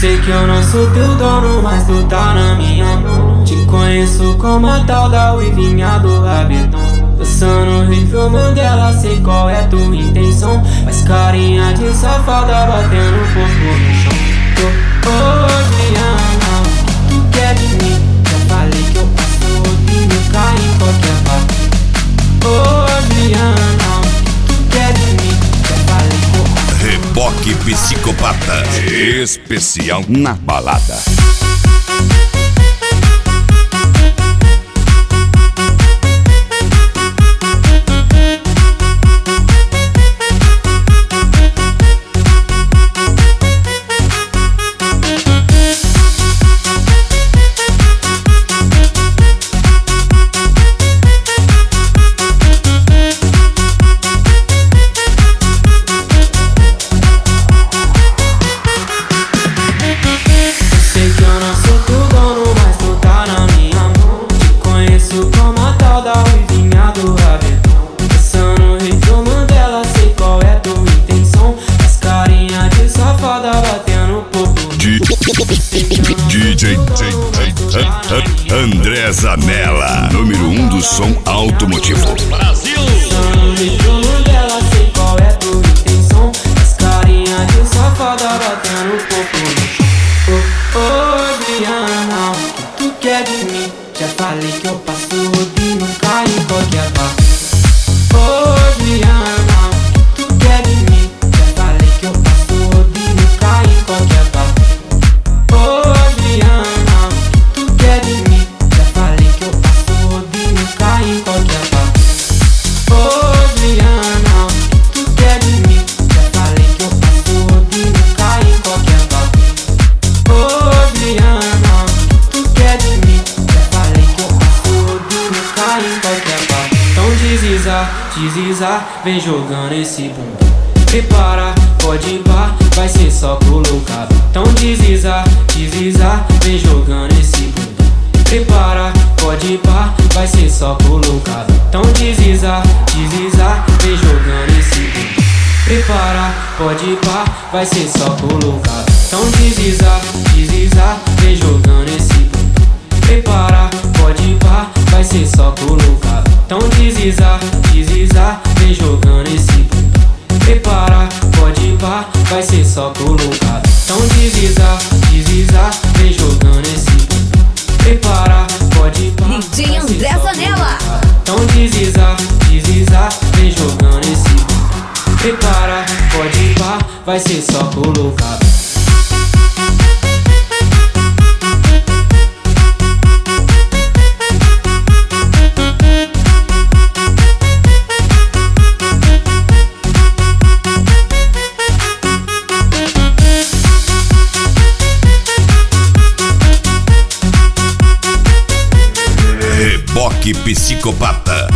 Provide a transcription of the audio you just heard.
sei que eu não sou teu dono, mas tu tá na minha mão. Te conheço como a tal da uivinha do rabetão. Dançando Riffle Mandela, sei qual é tua intenção. Faz carinha de safada batendo o corpo no chão. Juliana, tu quer de mim? Já falei que eu passo rodinho, cai em qualquer parte. Juliana, tu quer de mim? Já falei que eu passo Reboque Psicopata, especial na balada. DJ André Zanella, número 1 do som automotivo. Brasil! Dela, sei qual é tua intenção. As carinha de safada batendo o corpo. Juliana, o que tu quer de mim? Já falei que eu passo rodinho, cai em qualquer parte. Juliana, o que tu quer de mim? Já falei que eu passo rodinho, cai em qualquer parte. Juliana, o que tu quer de mim? Já falei que eu passo rodinho, cai em qualquer parte. Juliana, o que tu quer de mim? Já falei que eu passo rodinho, cai em qualquer parte. Juliana, o que tu quer de mim? Já falei que eu passo rodinho, cai em qualquer parte. Então deslizar, vem jogando esse bumbum. Prepara, pode ir pá, vai ser só colocado. Então deslizar, vem jogando esse bumbum. Prepara, pode ir pá, vai ser só colocado. Então deslizar, vem jogando esse bumbum. Prepara, pode ir pá, vai ser só colocado. Então deslizar, vem jogando esse bumbum. Prepara, pode ir pá, vai ser só colocado. Então deslizar, vem jogando esse bumbum. Prepara, pode ir pá, vai ser só colocado. Então deslizar, vem jogando esse bumbum. Prepara, pode ir pá, DJ André Zanella. então deslizar, vem jogando esse bumbum. Prepara, pode ir pá, vai ser só colocado. Reboque Psicopata.